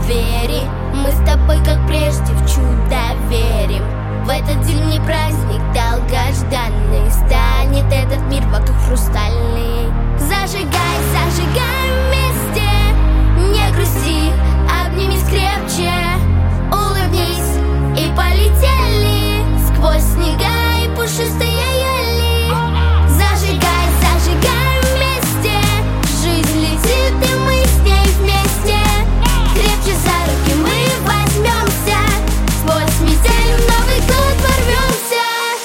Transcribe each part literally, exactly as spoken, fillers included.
двери. Мы с тобой, как прежде, в чудо верим. В этот зимний праздник долгожданный станет этот мир вокруг хрустальный. Зажигай, зажигай вместе, не грусти, обнимись крепче, улыбнись и полетели сквозь снега и пушистые ели. Зажигай, зажигай вместе, жизнь летит, и мы с ней вместе. Крепче за руки мы возьмемся, сквозь метель в Новый год ворвемся.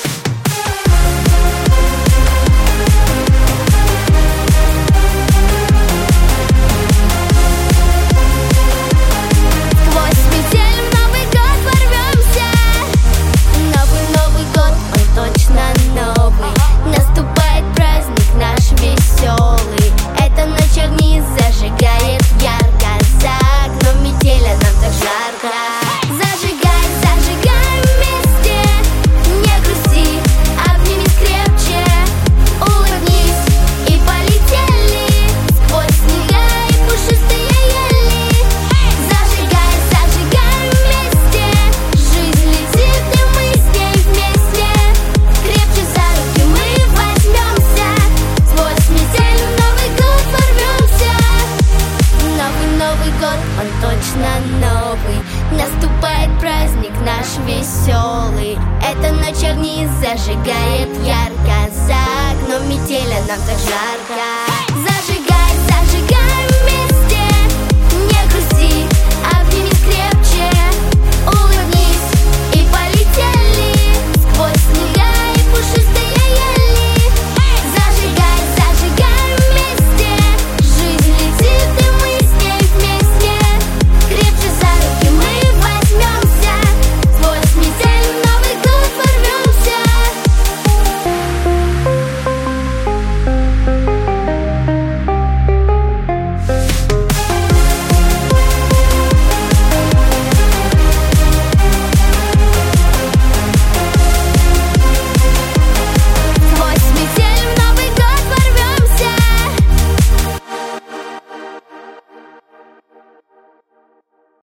Сквозь метель в Новый год ворвемся. Новый Новый год, он точно новый. Наступает праздник наш веселый. Эта ночь огни зажигает ярко. За окном метель, а нам так жарко. Зажигай, зажигай вместе, не грусти, обнимись крепче, улыбнись и полетели сквозь снега и пушистые ели. Зажигай, зажигай вместе, жизнь летит, и мы с ней вместе. Крепче за руки мы возьмемся, сквозь метель в Новый год ворвемся. Новый Новый год, он точно новый. Наступает праздник наш веселый. Эта ночь огни зажигает ярко. За окном метель, а нам так жарко.